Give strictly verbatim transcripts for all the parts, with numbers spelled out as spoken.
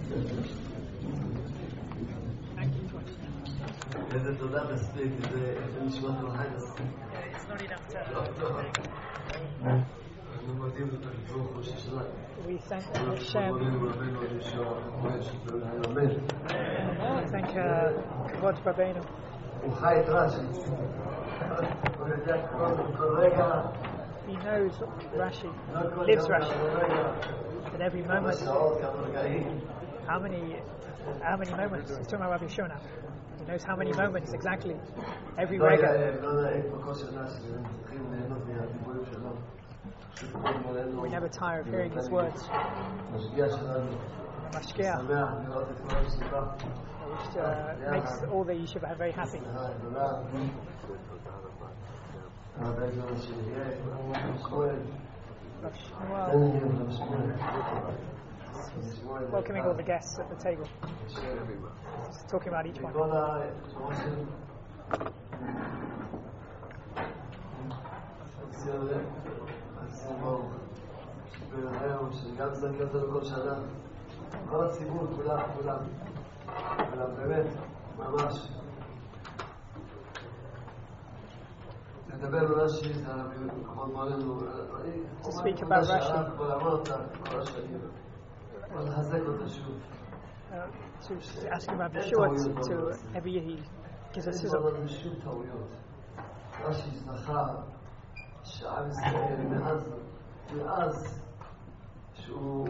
איזה תודה מספיק, זה נשמע לך חי מספיק. אנחנו מודים לברוך ראש השנה. We thank Hashem. Thank Kavod Rabbeinu. הוא חי את רש"י. הוא יודע כל רגע. He knows Rashi, lives Rashi. At every moment. How many, how many moments? He's talking about Rabbi Shona. He knows how many moments exactly. Every rega. We never tire of hearing his words. Mashgiach, which uh, makes all the yeshiva very happy. Welcoming all the guests at the table. Just talking about each one. שגם זכר אותנו כל שנה, כל הציבור, כולם, כולם, כולם, באמת, ממש. לדבר ברש"י, זה כבוד מולנו, To speak about Rashi. כל אמרת, כל השנים, אבל לחזק אותה שוב. To ask him about Yeshua, to every year he gives us his own. שוב טעויות. רש"י זכה שעם ישראל מאז, מאז שהוא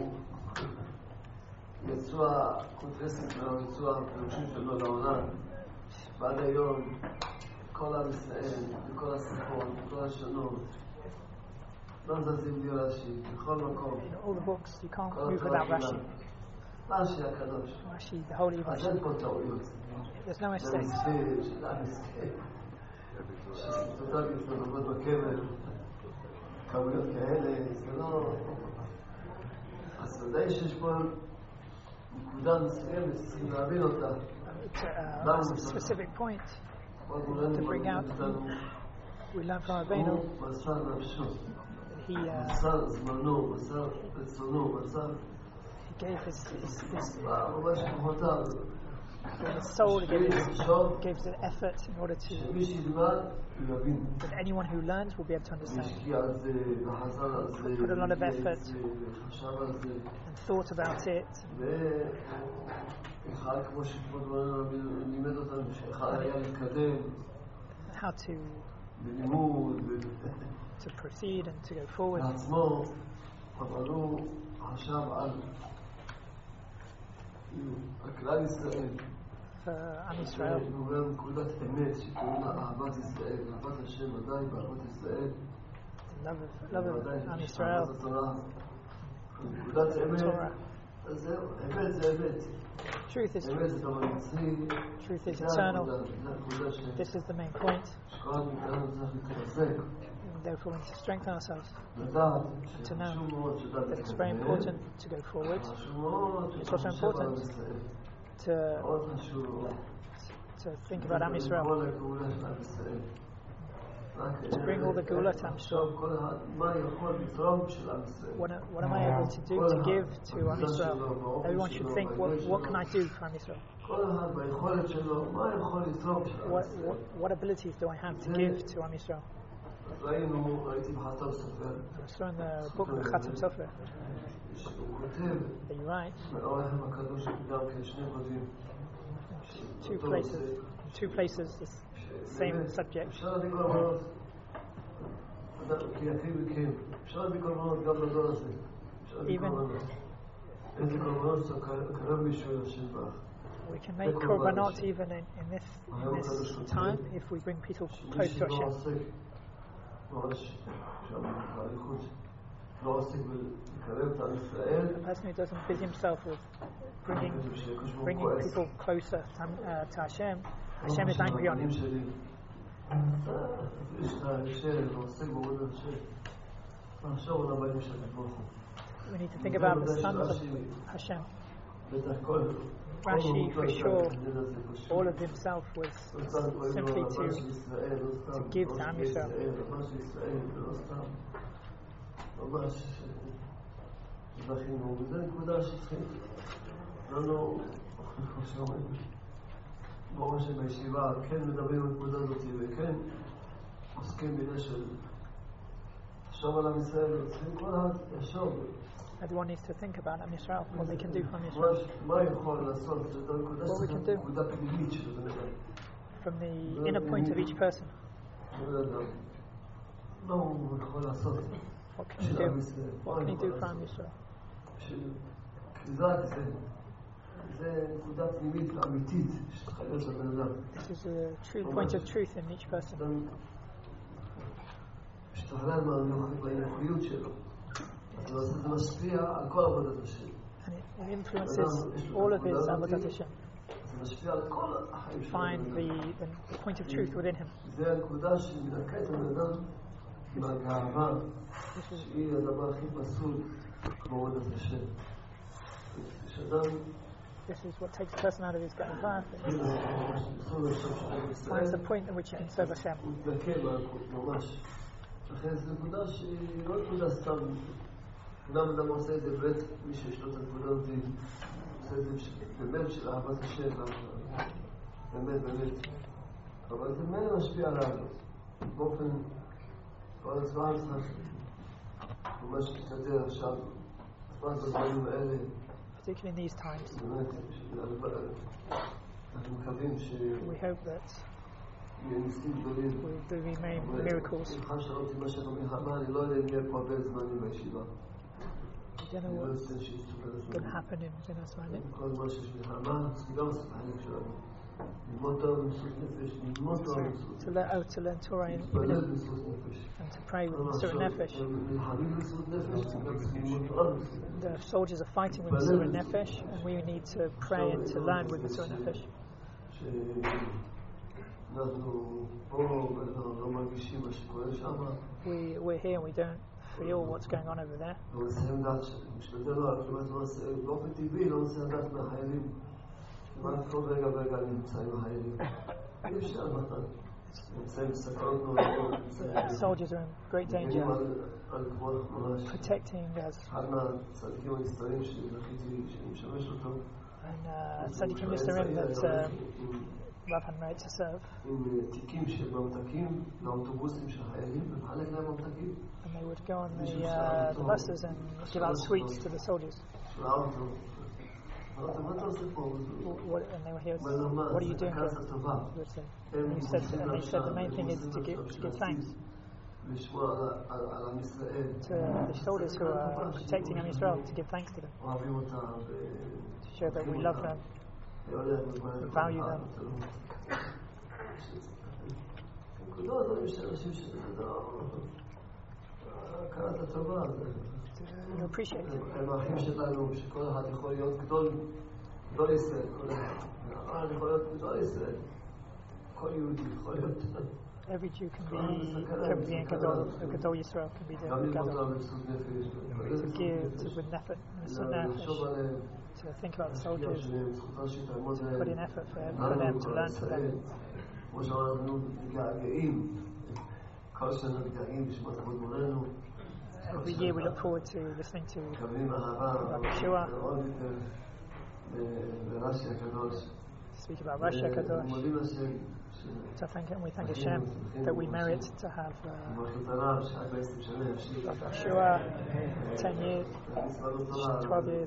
יצוע קונטרסית שלו, יצוע פירושים שלו לעולם, ועד היום כל עם ישראל, בכל השפות, בכל השונות, לא זזים בלי רש"י, בכל מקום. In all the books, you can't move without Rashi. רש"י הקדוש. Rashi, the holy אז Rashi. אין פה טעויות. There's no mistakes. זה מספיק של עם ישראל. שסתודה מתלבבות בקבר, כמויות כאלה, זה לא... אז ודאי שיש פה נקודה מסוימת, צריכים להבין אותה. It's a specific point to bring out. We learn from Rabbeinu. הוא מסר נפשו, He, uh, מסר זמנו, מסר רצונו, מסר... he gave his, his, his, ממש כוחותיו. his soul, he gave his, gave his effort in order to... שמי שילמד, הוא יבין. That anyone who learns will be able to understand. השקיע על זה, וחזר על זה, Put a lot of effort וחשב על זה. and thought about it. ואחד כמו שכבוד לימד אותנו, שאחד היה להתקדם. How to בלימוד, to proceed and to go forward. לעצמו, אבל הוא חשב על הכלל ישראל. For Am Yisrael. הוא אומר נקודת אמת שקוראים לה אהבת ישראל, אהבת השם ודאי באהבת ישראל. Love of, love of Am Yisrael. נקודת אמת, אז זהו, אמת זה אמת. Truth is אמת זה דבר נצחי. truth is eternal. This is the main point. שכל מאיתנו צריך להתחזק. Therefore, we need to strengthen ourselves. לדעת To know שחשוב מאוד שדעת that it's very important to go forward. חשוב מאוד It's also important to מאוד חשוב to think about Am Yisrael, כל הגאולה של עם ישראל. to bring all the Geulah to Am Yisrael. כל אחד, מה יכול לתרום של עם ישראל? What, what am I able to do to give to Am Yisrael? Everyone should think, what, what can I do for Am Yisrael? כל אחד ביכולת שלו, מה יכול לתרום של עם What, ישראל? what, what abilities do I have to give to Am Yisrael? ראינו, ראיתי בחטב סופר, I saw in the book of Chatam Sofer שהוא כותב, that you write מהאורחם הקדוש גם כן שני קודמים. two places, two places, the same subject. אפשר להביא קורבנות, כי יפים מכם, אפשר להביא קורבנות גם בדור הזה. אפשר להביא קורבנות. איזה קורבנות שאתה קרב מישהו לשם בך. We can make korbanot even in, in this in this time if we bring people close to Hashem. ממש, שם באריכות, לא עוסק בלקרב את עם ישראל. The person who doesn't busy himself with bringing bringing people closer to, uh, to Hashem, Hashem is angry on him. יש לך השם, עוסק בעבודת השם. לחשוב על הבנים של ברוך הוא. We need to think about the sons of Hashem. Rashi, for sure, all of himself was simply to, to give to Am Yisrael. לנו, כמו שאומרים, ברור שבישיבה כן מדברים על נקודה הזאת וכן עוסקים בעניין של לחשוב על עם ישראל, צריכים כל אחד ישוב. Everyone needs to think about Am Yisrael, what they can do from Yisrael. מה יכול לעשות? זו נקודה פנימית של בן אדם. From the inner point of each person. מה הוא יכול לעשות? What can he do? What can he do for Am Yisrael? זה זה נקודה פנימית אמיתית שצריכה להיות לבן אדם. This is a true point of truth in each person. משתכלל מהנוחיות שלו. אז זה משפיע על כל עבודת השם. And it influences all of his avodat Hashem. זה משפיע על כל החיים שלו. Find the, the point of truth within him. זה הנקודה שמנקה את הבן אדם מהגאווה, שהיא הדבר הכי פסול כמו עבודת השם. This is what takes the person out of his ga'ava. Finds the point in which he can serve Hashem. לכן זו נקודה שהיא לא נקודה סתם. אדם אדם עושה את זה באמת, מי שיש לו את הנקודה הזאת, עושה את זה באמת של אהבת השם, באמת, באמת. אבל זה באמת משפיע עליו. באופן, כל הזמן צריך ממש להסתדר עכשיו. הזמן בזמנים האלה. Particularly in these times. אנחנו מקווים ש... We hope that will do many miracles. סליחה שאלתי מה שאתה מלחמה, אני לא יודע אם יהיה פה הרבה זמנים בישיבה. I don't know what's going to happen in Zinasmanim. כל מה שיש מלחמה, זה גם החלק שלנו. ללמוד תורה במסירות נפש, ללמוד תורה במסירות נפש. To learn, oh, to learn Torah in להתפלל במסירות נפש. and to pray with Mesirat Nefesh. נלחמים במסירות נפש, גם צריכים ללמוד תורה במסירות נפש. The soldiers are fighting with Mesirat Nefesh, and we need to pray and to learn with Mesirat Nefesh. אנחנו פה לא מרגישים מה שקורה שם. We, we're here and we don't feel what's going on over there. לא מצליחים לדעת, משתדל לא, כמעט באופן טבעי לא מצליחים לדעת מהחיילים. כמעט כל רגע ורגע נמצאים החיילים. אי אפשר בכלל. נמצאים בסכנות נוראות. Soldiers are in great danger. Protecting us. אחד מהצדיקים הנסתרים שזכיתי, שמשמש אותו. And uh, Tzadikim Nistarim that uh, Rav had married to serve. And they would go on the, uh, the buses and give out sweets to the soldiers. What, and they were here, what are you doing here? He would say. And, he said, and they said the main thing is to give, to give thanks to the soldiers who are protecting Am Yisrael, to give thanks to them, to show that we love them, we value them. You appreciate it. Every Jew can be can be a Gadol, a Gadol Yisrael can be the Gadol. To give, to with effort, to think about the soldiers, to put in effort for, for them, to learn for them. Every year we look forward to listening to Rabbi Yeshua speak about Rashi HaKadosh. To thank Him, we thank Hashem that we merit to have uh, Rabbi Yeshua ten years, twelve years.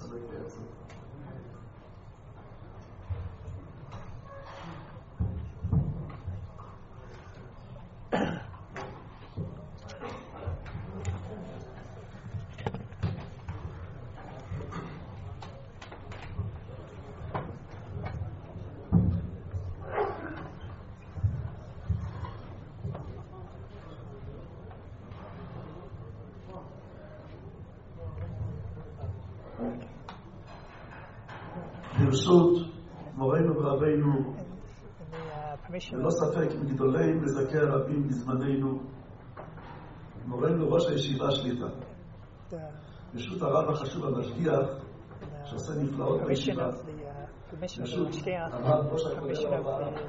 ברשות מורנו ורבינו, ללא ספק מגדולי מזכי הרבים בזמננו, מורנו ראש הישיבה שליטה. ברשות הרב החשוב המשגיח, שעושה נפלאות בישיבה. ברשות הרב ראש הכולל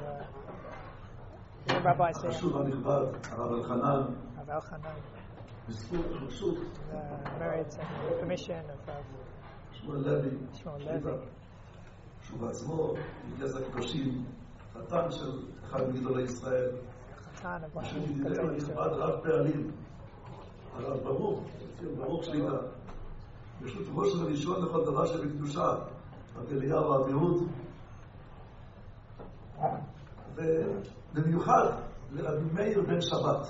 החשוב הנכבד, הרב אלחנן. בזכות הרשות שמואל לוי, שהוא בעצמו מגזע קדושים, חתן של אחד מגדולי ישראל, שדידנו נכבד רב פעלים, הרב ברוך, ברוך שליטה, פשוט ראש וראשון לכל דבר שבקדושה, רב אליהו והאביהוד, ובמיוחד לרבי מאיר בן שבת.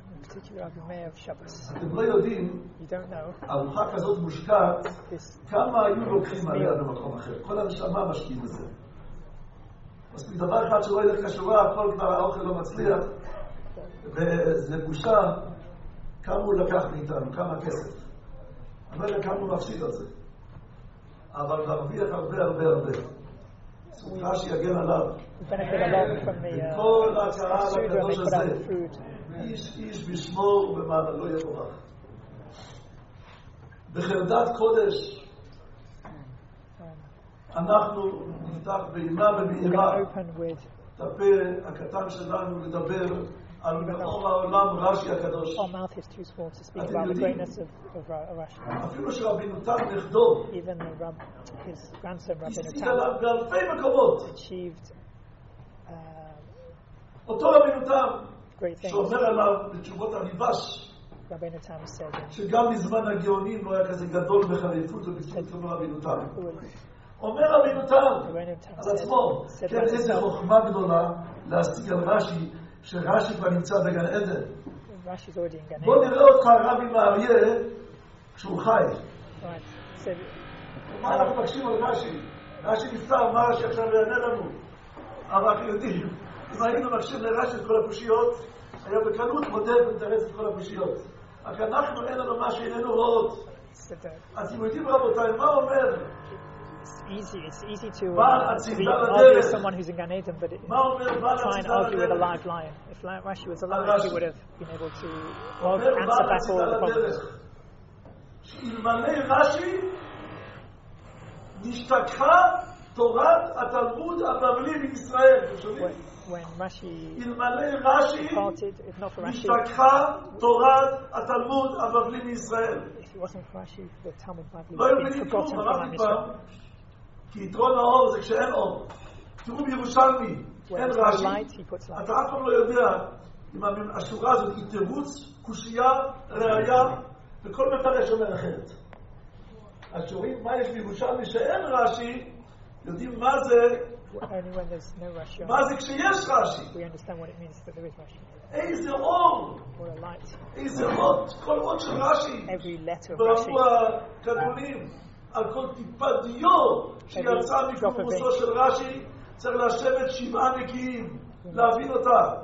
אתם לא יודעים, ארוחה כזאת מושקעת, כמה היו לוקחים עליה במקום אחר. כל הנשמה משקיעים בזה. אז מדבר אחד שלא ילך כשורה, הכל כבר האוכל לא מצליח, וזה בושה, כמה הוא לקח מאיתנו, כמה כסף. אני לא יודע כמה הוא מפסיד על זה. אבל להרוויח הרבה הרבה הרבה. זכותך שיגן עליו. כל ההכרה לקדוש הזה. איש איש בשמו ובמעלה לא יבורך. בחרדת קודש אנחנו נפתח באימה ובאירה את הפה הקטן שלנו לדבר על מאור העולם רש"י הקדוש. אתם יודעים, אפילו שרבינו תם נכדו הסתיק עליו באלפי מקומות. אותו רבינו תם שאומר עליו בתשובות הריבש שגם מזמן הגאונים לא היה כזה גדול בחריפות ובצפות כמו רבינו תם. אומר רבינו תם על עצמו, כן, איזה חוכמה גדולה להשיג על רש"י, שרש"י כבר נמצא בגן עדן. בוא נראה אותך רבי מאריה כשהוא חי. מה אנחנו מבקשים על רש"י? רש"י נפטר, מה רש"י עכשיו יענה לנו? אבל אנחנו יודעים, אם היינו מבקשים לרש"י את כל הקושיות, היה בקלות מודד ומתרץ את כל הקושיות. רק אנחנו אין לנו מה שאיננו רואות. אז אם יודעים רבותיי, מה אומר? It's easy, it's easy to, uh, to be, argue with someone who's in Gan Eden, but it, try and argue with a live lion. If Rashi was alive, he would have been able to argue, answer back all the problems. אלמלא רש"י נשתכחה תורת התלמוד הבבלי בישראל. When Rashi departed, if not for Rashi, נשתכחה תורת התלמוד הבבלי בישראל. If it wasn't for Rashi, the Talmud Bavli would have been forgotten from Am Yisrael. כי יתרון האור זה כשאין אור. תראו בירושלמי, אין רש"י. אתה אף פעם לא יודע אם השורה הזאת היא תירוץ, קושייה, ראיה, וכל מפרש אומר אחרת. אז שרואים מה יש בירושלמי שאין רש"י, יודעים מה זה, מה זה כשיש רש"י. איזה אור, איזה אות, כל אות של רש"י. ברבו הקדמונים. על כל טיפה דיו שיצא מפרמוסו של רש"י צריך לשבת שבעה נקיים להבין אותה.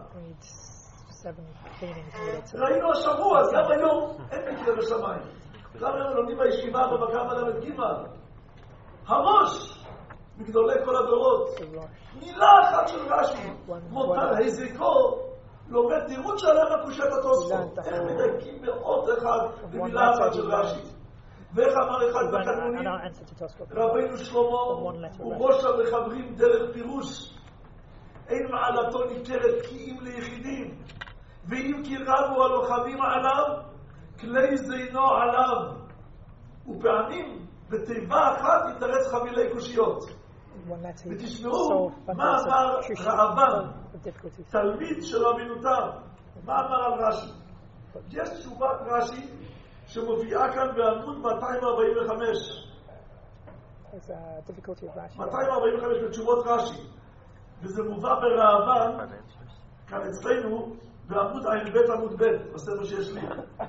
ראינו השבוע, אז גם היום אין מקרה בשמיים. גם היום לומדים בישיבה במקם מלמד ג' הראש מגדולי כל הדורות מילה אחת של רש"י מותן היזקו לומד תירוץ שלם הקושת התוספות. איך מדייקים באות אחד במילה אחת של רש"י. ואיך אמר אחד בקדמונים, רבינו שלמה הוא ראש המחברים דרך פירוש. אין מעלתו ניכרת כי אם ליחידים, ואם כי רבו הלוחמים עליו, כלי זינו עליו. ופעמים בתיבה אחת יתרץ חבילי קושיות. ותשמעו מה אמר רעבן, תלמיד של רבינו תם, מה אמר על רש"י. יש תשובת רש"י שמופיעה כאן בעמוד מאתיים ארבעים וחמש. מאתיים ארבעים וחמש בתשובות רש"י. וזה מובא ברעבן, כאן אצלנו, בעמוד עין בית עמוד בית, בסדר שיש לי.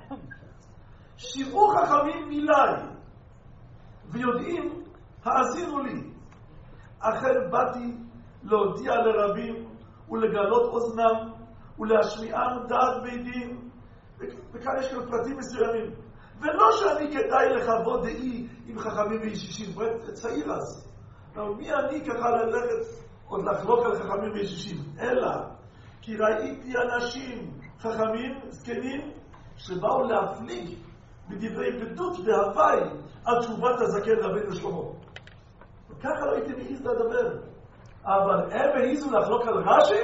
שירו חכמים מילי, ויודעים, האזינו לי. אכן באתי להודיע לרבים, ולגלות אוזנם, ולהשמיעם דעת בידים, וכאן יש כאן פרטים מסוימים. ולא שאני כדאי לכבוד דעי עם חכמים וישישים, צעיר אז. מי אני ככה ללכת עוד לחלוק על חכמים וישישים? אלא כי ראיתי אנשים חכמים, זקנים, שבאו להפליג בדברי בדות בהווי על תשובת הזקן רבינו שלמה. וככה לא הייתי מעיז לדבר. אבל הם העיזו לחלוק על רש"י?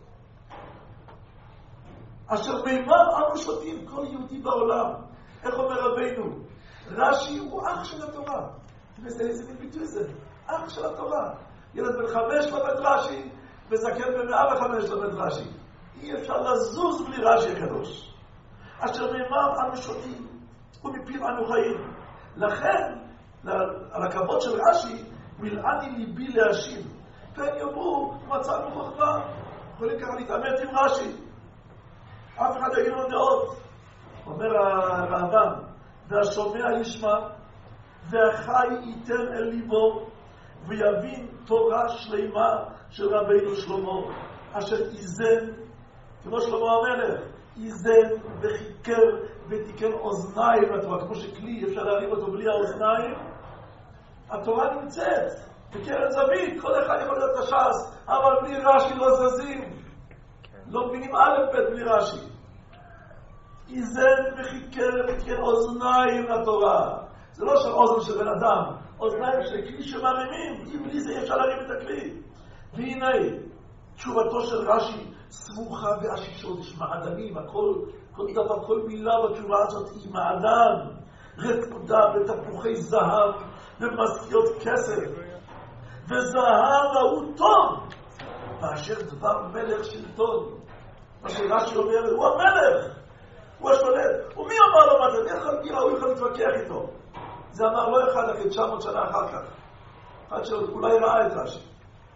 אשר מימיו אנו שותים כל יהודי בעולם. איך אומר רבינו? רש"י הוא אח של התורה. איזה מין ביטוי זה? אח של התורה. ילד בן חמש לומד רש"י, וזקן בן מאה וחמש לומד רש"י. אי אפשר לזוז בלי רש"י הקדוש. אשר נאמר אנו שותים, ומפיו אנו חיים. לכן, על הכבוד של רש"י, מלאני ליבי להשיב. והם יאמרו, מצאנו חוכמה, יכולים ככה להתעמת עם רש"י. אף אחד יגיד לו דעות. אומר הרמב"ם, והשומע ישמע, והחי ייתן אל ליבו, ויבין תורה שלמה של רבינו שלמה, אשר איזן, כמו שלמה המלך, איזן וחיקר ותיקן אוזניים לתורה, כמו שכלי אפשר להרים אותו בלי האוזניים. התורה נמצאת בקרן זווית, כל אחד יכול להיות הש"ס, אבל בלי רש"י לא זזים, לא מבינים א' ב' בלי רש"י. איזן וחיקר ותיקן אוזניים לתורה. זה לא של אוזן של בן אדם, אוזניים של כלי שמרימים, אם בלי זה אפשר להרים את הכלי. והנה, תשובתו של רש"י סמוכה ועשישות, יש מעדנים, הכל, כל דבר, כל מילה בתשובה הזאת היא מעדן, רקודה ותפוחי זהב ומשכיות כסף, וזהב הוא טוב, באשר דבר מלך שלטון. מה שרש"י אומר, הוא המלך, הוא השולט. ומי אמר לו מה זה? מי יכול גירה, הוא יכול להתווכח איתו. זה אמר לא אחד אחרי תשע מאות שנה אחר כך. אחד שאולי ראה את רש"י.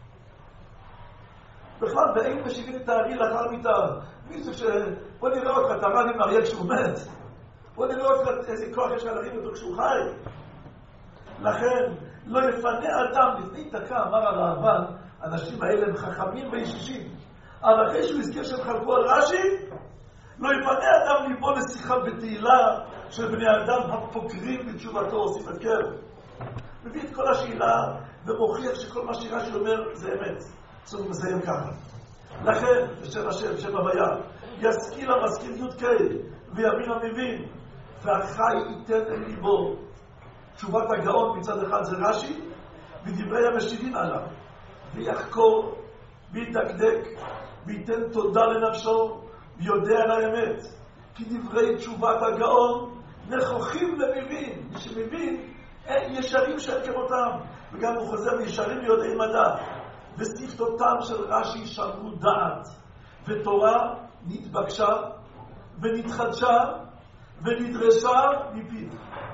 בכלל, באין משיבים את הארי לאחר מיתה. מישהו ש... בוא נראה אותך, אתה רב עם אריה כשהוא מת. בוא נראה אותך איזה כוח יש להרים אותו כשהוא חי. לכן, לא יפנה אדם. לפני דקה אמר הרמב"ן, האנשים האלה הם חכמים וישישים. אבל אחרי שהוא הזכיר שהם חלקו על רש"י, לא יפנה אדם ליבו לשיחה בתהילה של בני אדם הפוקרים בתשובתו, עושים את קר. מביא את כל השאלה ומוכיח שכל מה שרש"י אומר זה אמת. זאת אומרת, מסיים ככה. לכן, בשם השם, בשם הוויה, ישכיל המשכיל י"ק ויבין המבין, והחי ייתן אל ליבו. תשובת הגאון מצד אחד זה רש"י, ודברי המשיבים עליו. ויחקור, וידקדק, וייתן תודה לנפשו, ויודע על האמת. כי דברי תשובת הגאון נכוחים למבין. מי שמבין, אין ישרים שאין כמותם. וגם הוא חוזר מישרים ויודעי מדע. ושפתותם של רש"י שמרו דעת. ותורה נתבקשה, ונתחדשה, ונדרשה מפיו.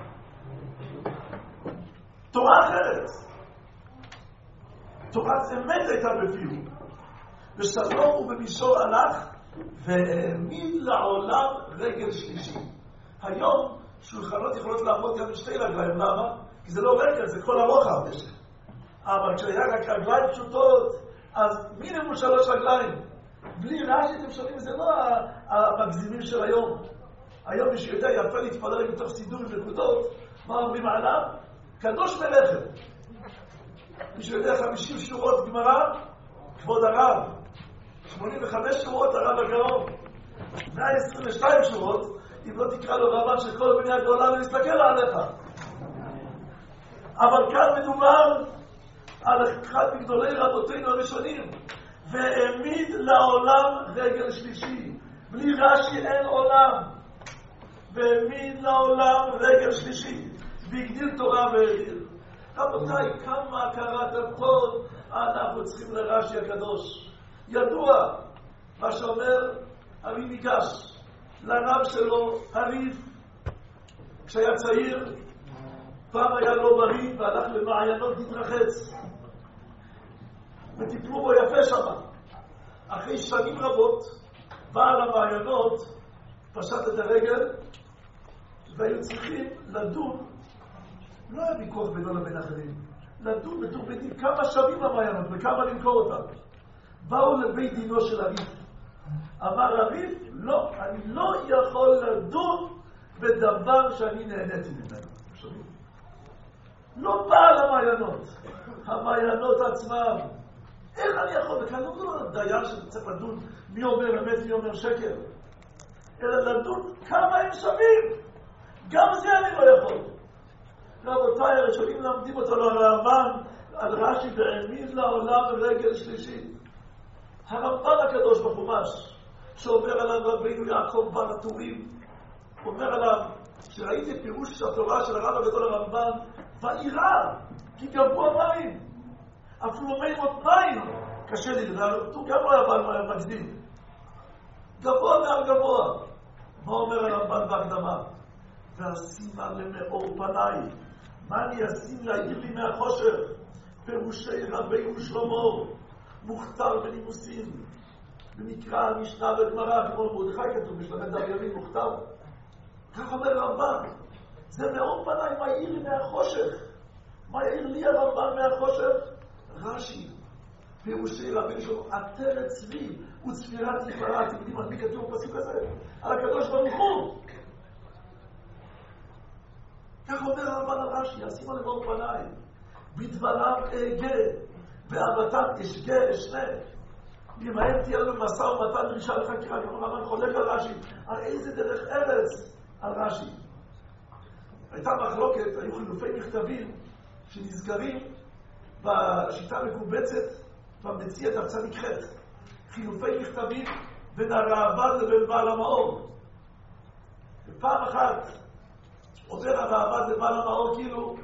תורה אחרת. תורת אמת הייתה בפיו. ושלום ובמישור הלך, והעמיד לעולם רגל שלישי. היום שולחנות יכולות לעמוד גם בשתי רגליים. למה? כי זה לא רגל, זה כל הרוחב. אבל כשהיה רק רגליים פשוטות, אז מינימום שלוש רגליים. בלי רש"י, אתם שומעים, זה לא המגזימים של היום. היום מי שיודע יפה להתפלל מתוך סידור עם נקודות, מה אומרים עליו? קדוש מלאכת. מי שיודע חמישים שורות גמרא, כבוד הרב. שמונים וחמש שורות הרב הגאון. מאה עשרים ושתיים שורות, אם לא תקרא לו רבן של כל בני הגדולה ולהסתכל עליך. אבל כאן מדובר על אחד מגדולי רבותינו הראשונים, והעמיד לעולם רגל שלישי. בלי רש"י אין עולם. והעמיד לעולם רגל שלישי. והגדיל תורה והגדיל. רבותיי, כמה הכרת טוב אנחנו צריכים לרש"י הקדוש. ידוע מה שאומר אבי ניגש לרב שלו, הריף, כשהיה צעיר, פעם היה לו בריא והלך למעיינות להתרחץ. וטיפלו בו יפה שם. אחרי שנים רבות, בעל המעיינות פשט את הרגל, והיו צריכים לדון, לא היה ויכוח בינו לבין אחרים, לדון בתור בית דין כמה שווים המעיינות וכמה למכור אותם. באו לבית דינו של הריף. אמר הריף, לא, אני לא יכול לדון בדבר שאני נהניתי ממנו. שומעים? לא בעל המעיינות, המעיינות עצמם. איך אני יכול? וכאן לא מדובר דיין שצריך לדון מי אומר אמת, מי אומר שקר. אלא לדון כמה הם שווים. גם זה אני לא יכול. רבותיי, הראשונים למדים אותו לרמב"ן, על רש"י והעמיד לעולם רגל שלישי. הרמב"ן הקדוש בחומש, שאומר עליו רבינו יעקב בר הטורים, אומר עליו, שראיתי פירוש התורה של הרב הגדול הרמב"ן, ואירה, כי גבו המים. אף אפילו מי מותניים, קשה לי לדעת, הוא גם לא היה בעל מקדים. גבוה מעל גבוה. מה אומר הרמב"ן בהקדמה? ואשימה למאור פניי. מה אני אשים להעיר לי מהחושך? פירושי רבינו שלמה, מוכתר בנימוסים. במקרא המשנה וגמרא, כמו מרדכי כתוב, בשלמי דרייבים מוכתר. כך אומר הרמב"ן. זה מאור פניי, מה יעיר לי מהחושך? מה יעיר לי הרמב"ן מהחושך? רש"י. פירושי רבינו שלמה, עטרת צבי וצפירת תפארה. אתם יודעים על מי כתוב בפסוק הזה? על הקדוש ברוך הוא. כך אומר הרמב"ן על רש"י, אשימה למאור פניי. בדבריו אגה, באהבתם אשגה אשנה. ממהם תהיה לנו משא ומתן דרישה לחקירה. אני אומר, הרמב"ן חולק על רש"י. על איזה דרך ארץ על רש"י. הייתה מחלוקת, היו חילופי מכתבים שנזכרים בשיטה מקובצת במציאת דף ח'. חילופי מכתבים בין הרעב"ד לבין בעל המאור. ופעם אחת עובר הרעב"ד לבעל המאור כאילו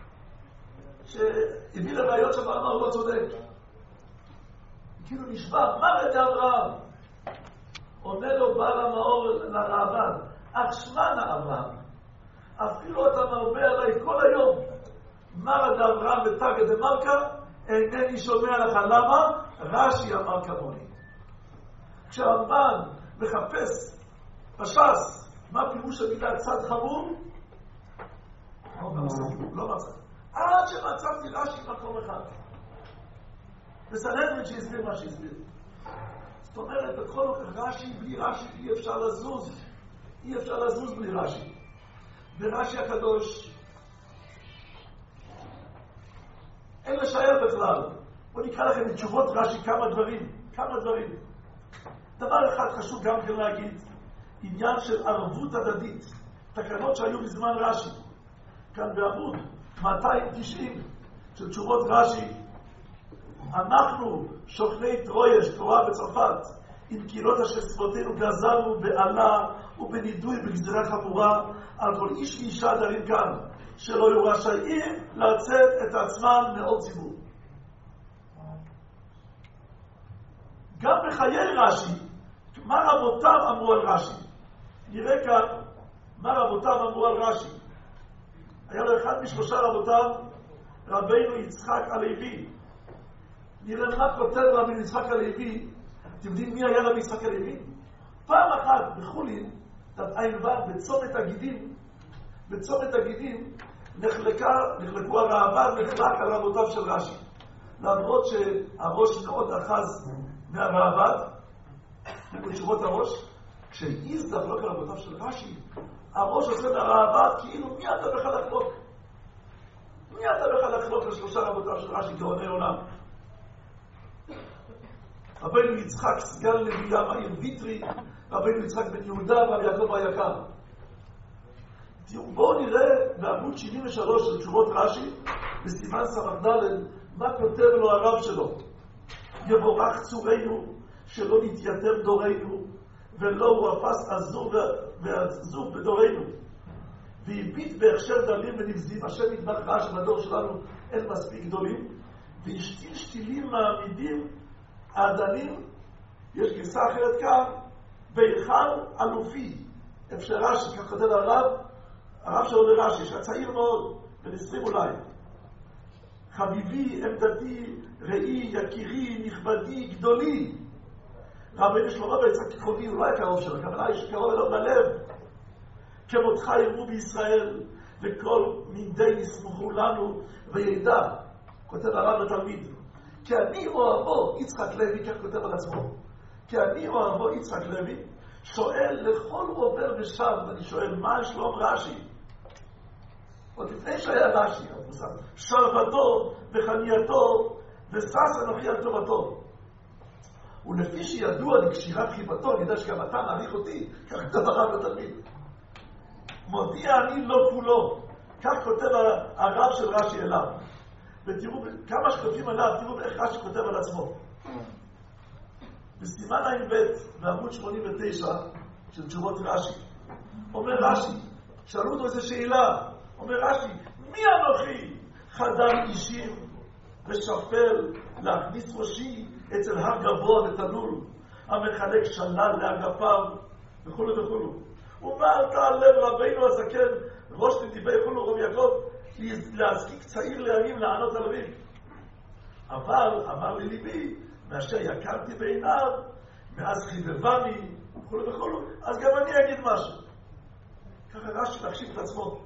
שהביא לראיות שבעל המאור לא צודק. כאילו נשבע, מרד אברהם. עונה לו בעל המאור לרעב"ד, אך שמע אברהם, אפילו אתה מרבה עליי כל היום, מרד אברהם ותגא דמלכא, אינני שומע לך. למה? רש"י אמר כמוני. כשהרמב"ן מחפש בש"ס מה פירוש המילה צד חמור, לא מצא. עד שמצאתי רש"י מקום אחד. וסנהדרין שהסביר מה שהסביר. זאת אומרת, בכל כך רש"י, בלי רש"י אי אפשר לזוז. אי אפשר לזוז בלי רש"י. ורש"י הקדוש אין לשער בכלל. בואו נקרא לכם בתשובות רש"י כמה דברים. כמה דברים. דבר אחד חשוב גם כן להגיד, עניין של ערבות הדדית. תקנות שהיו בזמן רש"י. כאן בעמוד מאתיים תשעים של תשובות רש"י. אנחנו שוכני טרויה, תרועה בצרפת, עם קהילות אשר שפתנו גזרנו בעלה ובנידוי בגזרה חמורה על כל איש ואישה דרים כאן, שלא יהיו רשאים לצאת את עצמם מעוד ציבור. גם בחיי רש"י, מה רבותיו אמרו על רש"י? נראה כאן מה רבותיו אמרו על רש"י. היה לו אחד משלושה רבותיו, רבינו יצחק הלוי. נראה מה כותב רבינו יצחק הלוי. אתם יודעים מי היה רבי יצחק הלוי? פעם אחת בחולין, תע"ו, בצומת הגידים, בצומת הגידים, נחלקה, נחלקו הרעב"ד, נחלק על רבותיו של רש"י. למרות שהראש מאוד אחז מהרעב"ד, בתשובות הראש, כשהעיז לחלוק על רבותיו של רש"י, הראש עושה מהרעב"ד כאילו מי אתה בכלל לחלוק? מי אתה בכלל לחלוק לשלושה רבותיו של רש"י גאוני עולם? רבינו יצחק סגן לוי העיר ויטרי, רבינו יצחק בן יהודה ועל יעקב היקר. בואו נראה בעמוד שבעים ושלוש של תשובות רש"י, בסימן סמ"ד, מה כותב לו הרב שלו. יבורך צורנו, שלא נתייתם דורנו, ולא הוא אפס עזוב ועזוב בדורנו. והביט בהכשר דלים ונבזים, השם יתברך רע שבדור שלנו אין מספיק גדולים, והשתיל שתילים מעמידים העדנים, יש גרסה אחרת כאן, בהיכל אלופי, אפשר רש"י, כך כותב הרב, הרב שלו לרש"י, שהצעיר מאוד, בן עשרים אולי. חביבי, עמדתי, ראי, יקירי, נכבדי, גדולי. רבינו שלמה ויצחק תיכוני, הוא לא היה קרוב שלו, הכוונה היא שקרוב אליו בלב. כמותך ירבו בישראל, וכל מידי יסמכו לנו, וידע, כותב הרב לתלמיד, כי אני אוהבו, יצחק לוי, כך כותב על עצמו, כי אני אוהבו, יצחק לוי, שואל לכל עובר ושב, ואני שואל, מה שלום רש"י? עוד לפני שהיה רש"י, שלוותו וחנייתו, ושש אנוכי על טובתו. ולפי שידוע לי קשירת חיבתו, אני יודע שגם אתה מעריך אותי, כך כותב הרב לתלמיד. מודיע אני לא כולו, כך כותב הרב של רש"י אליו. ותראו כמה שכותבים עליו, תראו איך רש"י כותב על עצמו. בסימן ע"ב, בעמוד שמונים ותשע של תשובות רש"י, אומר רש"י, שאלו אותו איזו שאלה, אומר רש"י, מי אנוכי חדם אישים ושפל, להכניס ראשי אצל הר גבוה לתנול, המחלק שלל לאגפיו, וכו' וכו'. ומה תעלם רבינו הזקן, ראש נתיבי כולו רבי יעקב, להזקיק צעיר להרים לענות על אביו. אבל אמר לי ליבי, מאשר יקרתי בעיניו, מאז חיבבני, וכו' וכו', אז גם אני אגיד משהו. ככה רש"י להקשיב את עצמו.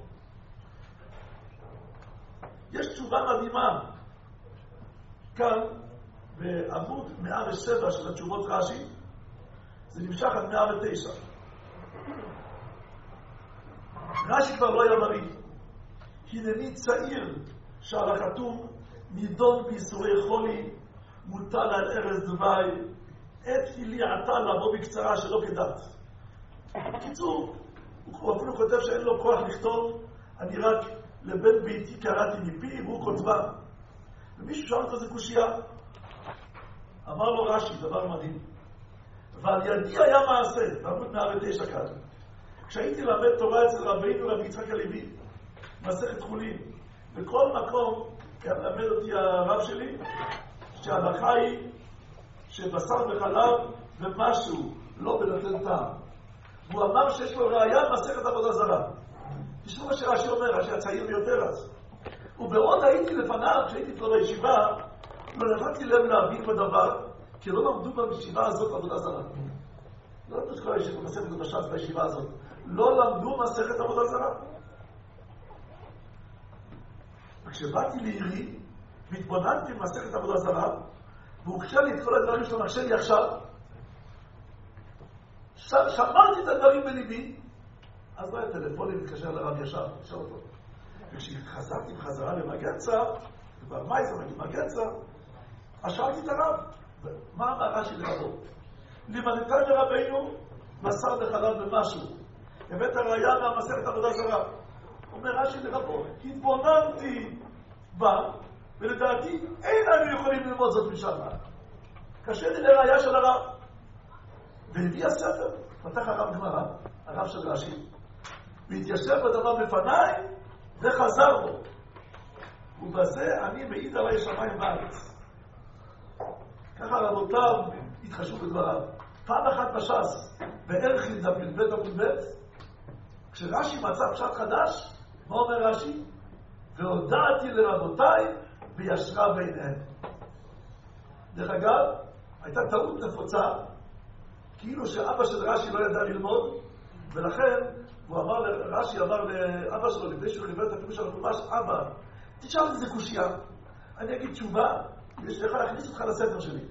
יש תשובה מדהימה כאן בעמוד מאה ושבע של התשובות רש"י, זה נמשך עד מאה ותשע. רש"י כבר לא היה בריא. הנני צעיר שעל החתום נידון בייסורי חולי, מוטל על ארז דווי, עת לי עתה לבוא בקצרה שלא כדת. בקיצור, הוא אפילו כותב שאין לו כוח לכתוב, אני רק לבן ביתי קראתי מפי, והוא כותבה. ומישהו שאל אותו זה קושייה. אמר לו רש"י, דבר מדהים. ועל ידי היה מעשה, בעמוד מאה ותשע כאן. כשהייתי למד תורה אצל רבינו רבי יצחק הלוי, מסכת חולין, בכל מקום למד אותי הרב שלי, שההלכה היא שבשר וחלב ומשהו לא בנותן טעם. הוא אמר שיש לו ראייה מסכת עבודה זרה. תשמעו מה שרש"י אומר, רש"י הצעיר ביותר אז. ובעוד הייתי לפניו, כשהייתי פה בישיבה, לא נתתי לב להבין בדבר, כי לא למדו בישיבה הזאת עבודה זרה. לא למדו את כל הישיבה, מסכת בש"ס בישיבה הזאת. לא למדו מסכת עבודה זרה. וכשבאתי לעירי, והתבוננתי במסכת עבודה זרה, והוקשה לי את כל הדברים שלו, נקשה לי עכשיו, שמרתי את הדברים בליבי, אז לא היה טלפונים להתקשר לרב ישר, תקשר אותו. וכשחזרתי בחזרה למגנצה, ובמייסר מגנצה, אז שאלתי את הרב, מה אמרה שלי לרבו? לימדתן לרבינו, בשר וחלב במשהו. הבאת הראייה מהמסכת עבודה זרה. אומר רש"י לרבו, התבוננתי בה, ולדעתי אין אנו יכולים ללמוד זאת משם. קשה לי לראייה של הרב. והביא הספר, פתח הרב גמרא, הרב של רש"י, והתיישב בדבר בפניי, וחזר בו. ובזה אני מעיד עלי שמיים בארץ. ככה רבותיו התחשבו בדבריו. פעם אחת בש"ס, בערכין דפ"ב דפ"ב, כשרש"י מצא פשט חדש, מה אומר רש"י? והודעתי לרבותיי בישרה ביניהם. דרך אגב, הייתה טעות נפוצה, כאילו שאבא של רש"י לא ידע ללמוד, ולכן הוא אמר, רש"י אמר לאבא שלו, לפני שהוא חיבר את הפירוש על החומש, אבא, תשאל איזה קושייה, אני אגיד תשובה, כדי שאני יכול להכניס אותך לספר שלי.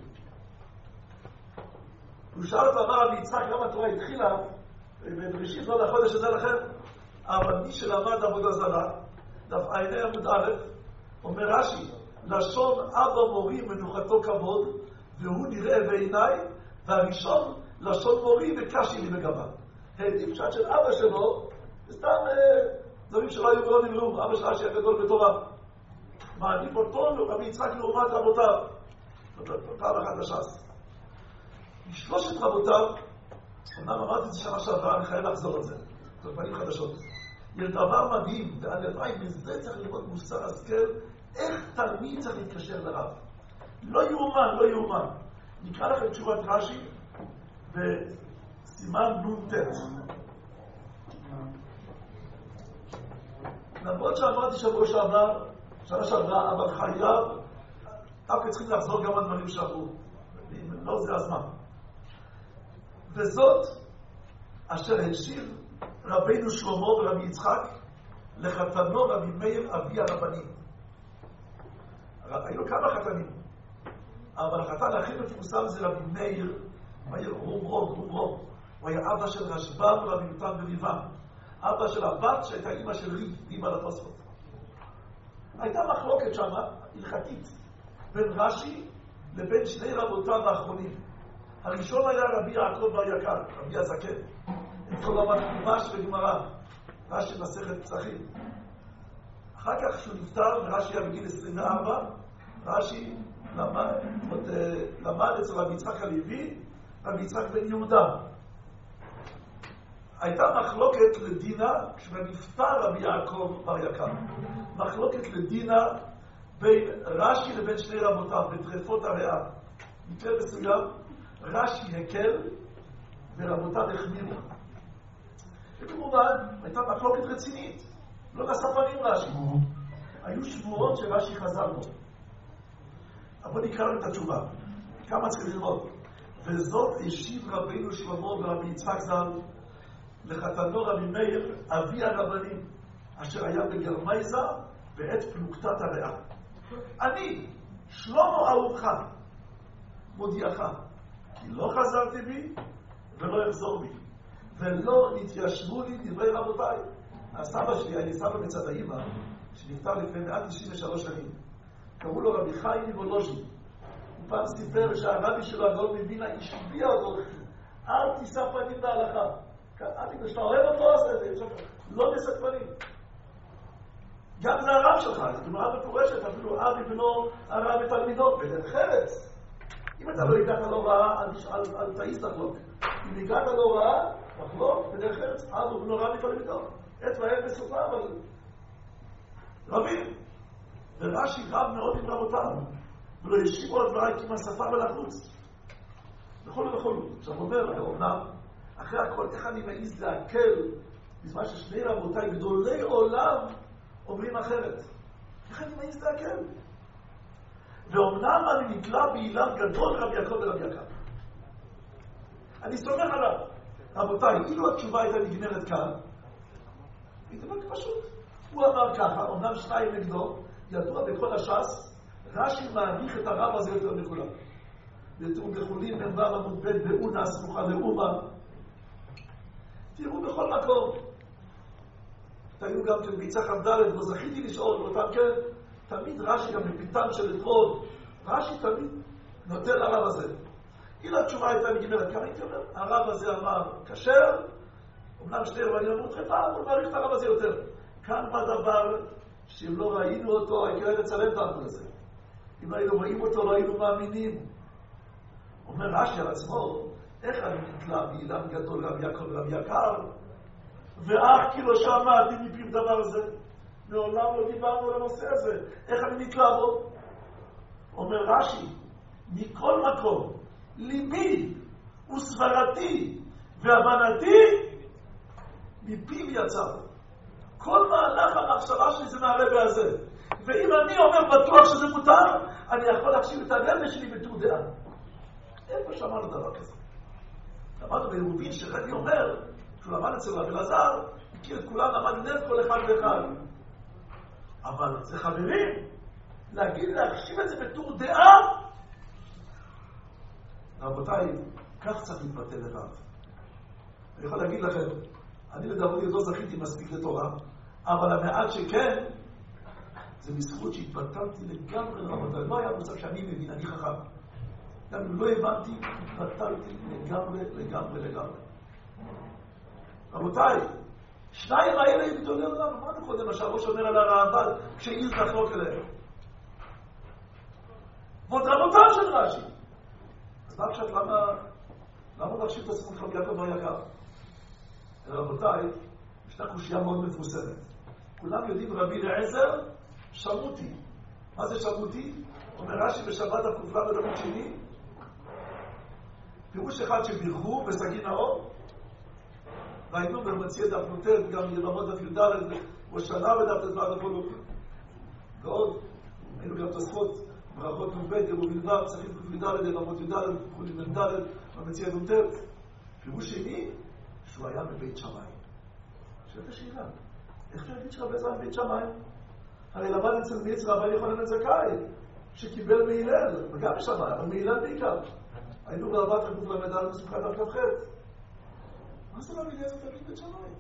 הוא שאל אותו, אמר רבי יצחק, למה התורה התחילה, בראשית לא לחודש הזה לכם, אבל מי שלמד עבודה זרה, דף עיני עמוד א', אומר רש"י, לשון אבא מורי מנוחתו כבוד, והוא נראה בעיניי, והראשון לשון מורי וקשי לי בגבה. העדיף פשט של אבא שלו, וסתם דברים שלא היו ולא נבראו, אבא של רש"י הגדול בתורה. מעדיף אותו רבי יצחק לעומת רבותיו. פעם אחת בש"ס. משלושת רבותיו, אמנם אמרתי את זה שנה שעברה, אני חייב לחזור על זה. זאת פנים חדשות. יש דבר מדהים, והלוואי מזה צריך ללמוד מוסר השכל, איך תלמיד צריך להתקשר לרב. לא יאומן, לא יאומן. נקרא לכם תשובת רש"י בסימן נ"ט. למרות שאמרתי שבוע שעבר, שנה שעברה, אבל חייב, דווקא צריכים לחזור גם על דברים שעברו. לא זה הזמן. וזאת אשר השיב רבינו שלמה ורבי יצחק לחתנו רבי מאיר אבי הרבנים. היו כמה חתנים, אבל החתן הכי מפורסם זה רבי מאיר, מאיר רומרום, רומרום. הוא היה אבא של רשב"ם ורבי יותם בריבם, אבא של הבת שהייתה אמא של ריב, אמא לתוספות. הייתה מחלוקת שם, הלכתית, בין רש"י לבין שני רבותיו האחרונים. הראשון היה רבי יעקב בר יקר, רבי הזקן. את כל למד חומש וגמרא, רש"י מסכת פסחים. אחר כך כשהוא נפטר, ורש"י היה בגיל עשרים וארבע, רש"י למד, למד אצל רבי יצחק הלוי, רבי יצחק בן יהודה. הייתה מחלוקת לדינה, כשנפטר רבי יעקב בר יקר. מחלוקת לדינה בין רש"י לבין שני רבותיו, בטרפות הריאה. מקרה מסוים, רש"י הקל, ורבותיו החמירו. וכמובן, הייתה מחלוקת רצינית. לא נשא פנים רש"י. היו שבועות שרש"י חזר בו. אבל נקרא לו את התשובה. כמה צריכים ללמוד? וזאת השיב רבינו שלמה ורבי יצחק ז"ל לחתנו רבי מאיר, אבי הרבנים, אשר היה בגרמייזה בעת פלוגתת הריאה. אני, שלמה אהובך, מודיעך, כי לא חזרתי בי ולא יחזור בי, ולא נתיישבו לי דברי רבותיי. הסבא שלי, אני סבא מצד האמא, שנפטר לפני מאה תשעים ושלוש שנים, קראו לו רבי חיים מוולוז'ין. הוא פעם סיפר שהרבי שלו הגאון מווילנה השביע אותו, אל תישא פנים בהלכה. אל כשאתה אוהב אותו, אז לא נשא פנים. גם זה הרב שלך, זאת אומרת מפורשת, אפילו אבי בנו הרב ותלמידו, בדרך חרץ. אם אתה לא הגעת להוראה, אל תעיס לחלוק. אם הגעת להוראה, תחלוק, בדרך חרץ, אבי בנו הרב ותלמידו. עת ועת בסופה, אבל רבים. ורש"י רב מאוד עם רבותיו, ולא ישיבו על דבריי כמעט שפה ולחוץ. וכולו וכולו. עכשיו אומר, אומנם, אחרי הכל, איך אני מעיז להקל, בזמן ששני רבותיי גדולי עולם אומרים אחרת. איך אני מעיז להקל? ואומנם אני נתלה באילן גדול רבי יעקב ורבי יקר. אני סומך עליו. רבותיי, אילו התשובה הייתה נגמרת כאן, היא דבר פשוט. הוא אמר ככה, אומנם שניים נגדו, ידוע בכל הש"ס, רש"י מעריך את הרב הזה יותר מכולם. לתאום בחולין בן ו' עמוד ב' באונה סמוכה לאומה. תראו בכל מקום. תראו גם כן ביצה חמדלת, לא זכיתי לשאול, ואותם כן, תמיד רש"י גם מפיתן של אתמול, רש"י תמיד נותן לרב הזה. אילו התשובה הייתה נגמרת, כמה הייתי אומר? הרב הזה אמר, כשר, אמנם שני רבנים אמרו תחפה, אבל מעריך את הרב הזה יותר. כאן בדבר שאם לא ראינו אותו, הייתי רואה לצלם תרנו לזה. אם היינו רואים אותו, לא היינו מאמינים. אומר רש"י על עצמו, איך אני נתלה באילן גדול רבי יעקב ורבי יקר, ואך כי לא שמעתי מפיו דבר הזה. מעולם לא דיברנו על הנושא הזה. איך אני נתלה בו? אומר רש"י, מכל מקום, ליבי וסברתי והבנתי, מפיו יצא. כל מהלך המחשבה שלי זה מהרבע הזה. ואם אני אומר בטוח שזה מותר, אני יכול להקשיב את הרבע שלי בטור דעה. איפה שמענו דבר כזה? למדנו בירובין שרבי אומר, כשהוא למד אצל רבי אלעזר, מכיר את כולם, למד נב כל אחד ואחד. אבל זה חברים, להגיד, להקשיב את זה בטור דעה. רבותיי, כך צריך להתבטא לבד. אני יכול להגיד לכם, אני לדעתי לא זכיתי מספיק לתורה, אבל המעט שכן, זה בזכות שהתבטלתי לגמרי לרבותיי. לא היה מושג שאני מבין, אני חכם. גם אם לא הבנתי, התבטלתי לגמרי, לגמרי, לגמרי. רבותיי, שניים האלה הם גדולי עולם. אמרנו קודם, השבוע שאומר על הרמב"ן, כשעיז לחלוק אליהם. ועוד רבותיו של רש"י. אז מה עכשיו, למה, למה להקשיב את עצמך רבי יעקב ורבי יקר? רבותיי, ישנה קושייה מאוד מפורסמת. כולם יודעים רבי אליעזר, שמותי. מה זה שמותי? אומר רש"י בשבת הקופלה בדמות שני, פירוש אחד שבירכו בסגין האור, והיינו במציע דף נוטט, גם יבמות דף י"ד, ושנה ודף תזמן החולוק. ועוד, היינו גם תוספות, ברכות נ"ב, ירובין ו', צריכים ק"ד, יבמות י"ד, חולים מ"ד, במציע נוטט. פירוש שני, שהוא היה בבית שמיים. שאלת השאלה, איך אתה להגיד שרבי זמן בבית שמיים? הרי למד אצל מיץ רבי יוחנן בן זכאי, שקיבל מהלל, וגם בשמיים, אבל מהלל בעיקר. היינו ברבת חגוף למדע למסוכת דף כ"ח. מה זה רבי אליעזר תמיד בית שמיים?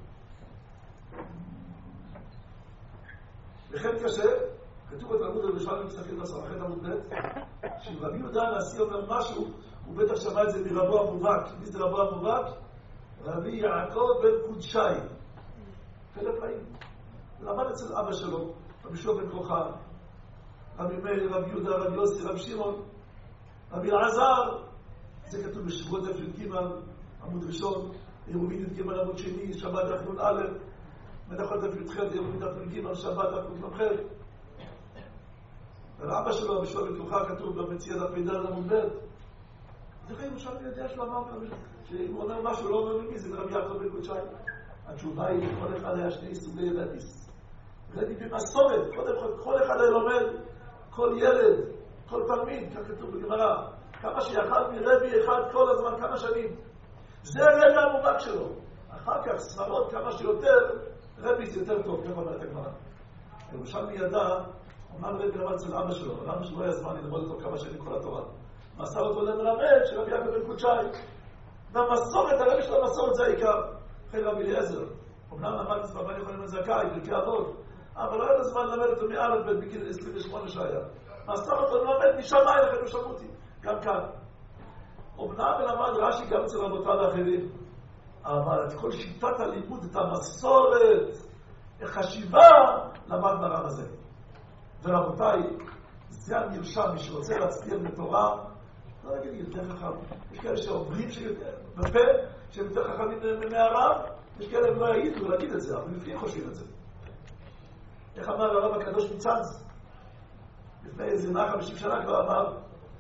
וכן קשה, כתוב בתלמוד ירושלים מסתכל בסמכת עמוד ב', שאם רבי יהודה הנשיא אומר משהו, הוא בטח שמע את זה מרבו המובהק. מי זה רבו המובהק? רבי יעקב בן קודשי. כאלה פלאים. למד אצל אבא שלו, רבי שלום בן כוכב, רבי מאיר, רבי יהודה, רבי יוסי, רבי שמעון, רבי אלעזר. זה כתוב בשבועות דף י"ג, עמוד ראשון, ירובין י"ג עמוד שני, שבת דף נ"א, מדחות דף י"ח, ירובין דף י"ג, שבת דף נ"ח. ולאבא שלו, בשביל בטוחה כתוב במציע דף מידע עמוד ב'. זה חיים עכשיו אני יודע שהוא אמר, שאם הוא אומר משהו לא אומר למי, זה רבי יעקב בן קודשי. התשובה היא, כל אחד היה שני סוגי ידעיס. זה במסורת, קודם כל, כל אחד היה לומד, כל ילד, כל תלמיד, כך כתוב בגמרא, כמה שיחד מרבי אחד כל הזמן, כמה שנים. זה הרגע המובהק שלו. אחר כך, סברות כמה שיותר, רבי זה יותר טוב, ככה אומרת הגמרא. ירושלמי ידע, אמר רבי למד אצל אבא שלו, אבל אבא שלו לא היה זמן ללמוד אותו כמה שנים כל התורה. מסר אותו למלמד של רבי יעקב בן קודשי. והמסורת, הרבי של המסורת זה העיקר. אחרי רבי אליעזר. אמנם למד אצל רבן יוחנן בן זכאי, פרקי אבות, אבל לא היה לו זמן ללמד אותו מאלף בן בגיל עשרים ושמונה שהיה. מסר אותו למלמד משמיים לכם ושמותי, גם כאן. אמנם למד רש"י גם אצל רבותיו האחרים. אבל את כל שיטת הלימוד, את המסורת, החשיבה, למד ברב הזה. ורבותיי, זה הנרשם, מי שרוצה להצליח בתורה, לא נגיד יותר חכם. יש כאלה שאומרים שיותר, בפה, שהם יותר חכמים מהרב, יש כאלה הם לא יעידו להגיד את זה, אבל לפני חושבים את זה. איך אמר הרב הקדוש מצאנז? לפני איזה מאה וחמישים שנה כבר אמר,